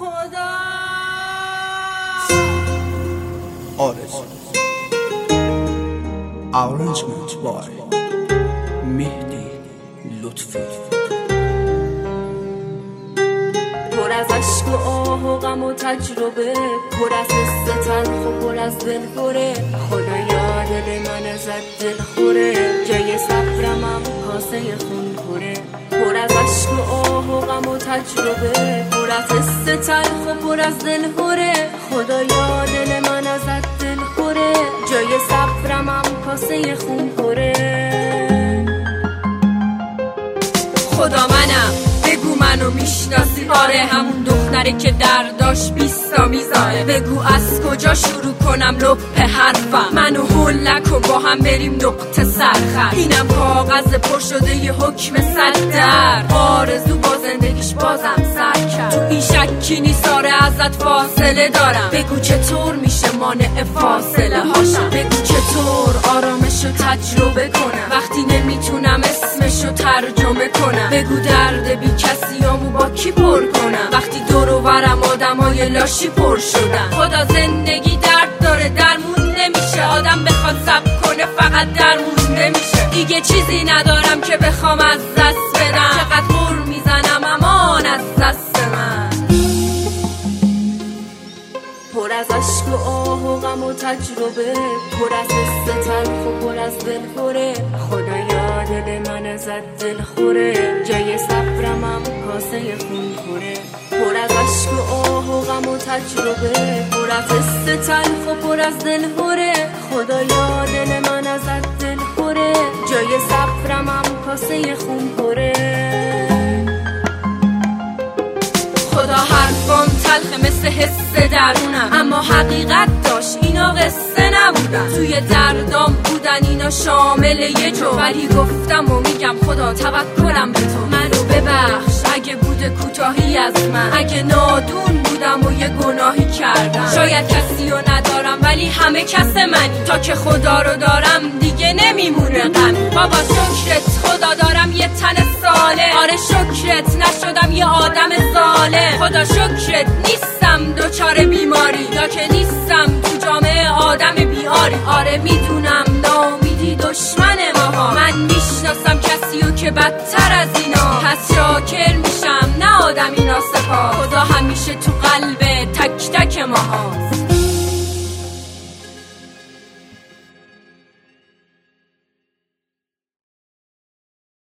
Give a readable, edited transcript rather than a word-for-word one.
خدا. آرزو Arrangement by مهدی لطفی. پر از عشق و آه و غم و تجربه، پر از حس تلخ و پر از دلخوره. خدایا دل من زد دلخوره، جای صبرم هم کاسه خون خوره. پر از عشق و آه و غم و تجربه، پر از حس تلخ و پر از دلخوره. خدایا دل من ازت دلخوره، جای صبرم هم کاسه خون خوره. خدا منم، بگو منو میشناسی؟ آره همون دختره که درداش 20 تا میذاره. بگو از کجا شروع کنم لپ حرفم، منو هول نکن با هم بریم نقطه سرخط. اینم کاغذ پر شده یه حکم 100 در. آرزو با زندگیش بازم سر کرد. تو این شکی نیست آره ازت فاصله دارم. بگو چطور میشه مانع فاصله هاشم. بگو چطور آرامشو تجربه کنم وقتی نمیتونم اسمشو ترجمه کنم. بگو درد بی کسیامو با کی پر کنم وقتی دور و برم آدمای لاشی پر شدن. خدا زندگی درد داره درمون نمیشه، آدم بخواد صبر کنه فقط درمون نمیشه. دیگه چیزی ندارم که بخوام از دست بدم، چقدر غر میزنم امان از دست من. پر از عشق و آه و غم و تجربه، پر از حس تلخ و پر از دلخوره. خدایا دل من ازت دلخوره، جای صبرم هم کاسه خون خوره. پر از عشق و آه و غم و تجربه، پر از حس تلخ و پر از دلخوره. خدایا دل من ازت دلخوره، جای صبرم هم کاسه خون خوره. خدا حرفام تلخه مثل حس درونم، اما حقیقت داشت اینا قصه نبودن. توی دردام بودن اینا شامل یه جو، ولی گفتم و میگم خدا توکلم به تو. منو ببخش اگه بوده کوتاهی از من، اگه نادون بودم و یه گناهی کردم. شاید کسی رو ندارم ولی همه کس منی، تا که خدا رو دارم دیگه نمیمونه غم. بابا شکرت خدا دارم یه تن ساله، آره شکرت نشدم یه آدم ظالم. خدا شکرت نیستم دوچار بیماری، یا که نیستم تو جامعه آدم بیاری. آره میدونم ناامیدی دشمن ماها، من میشناسم کسیو که بدتر از اینا. پس شاکر